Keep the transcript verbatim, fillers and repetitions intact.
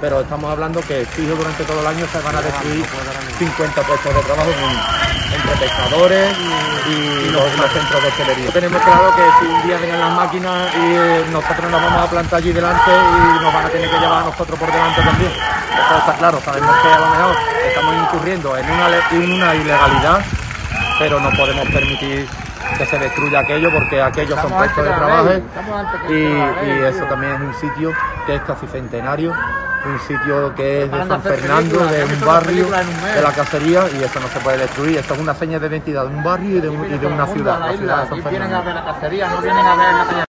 pero estamos hablando que fijo durante todo el año se van a destruir cincuenta puestos de trabajo en, entre pescadores y, y los, los centros de hostelería. Tenemos claro que si un día vengan las máquinas y nosotros nos vamos a plantar allí delante y nos van a tener que llevar a nosotros por delante también. Eso está claro, sabemos que a lo mejor estamos incurriendo en una, en una ilegalidad, pero no podemos permitir que se destruya aquello porque aquellos son puestos de trabajo y, y eso también es un sitio que es casi centenario, un sitio que es de San Fernando, de un barrio, de la cacería, y eso no se puede destruir. Eso es una seña de identidad de un barrio y de, un, y de una ciudad, la ciudad de San Fernando.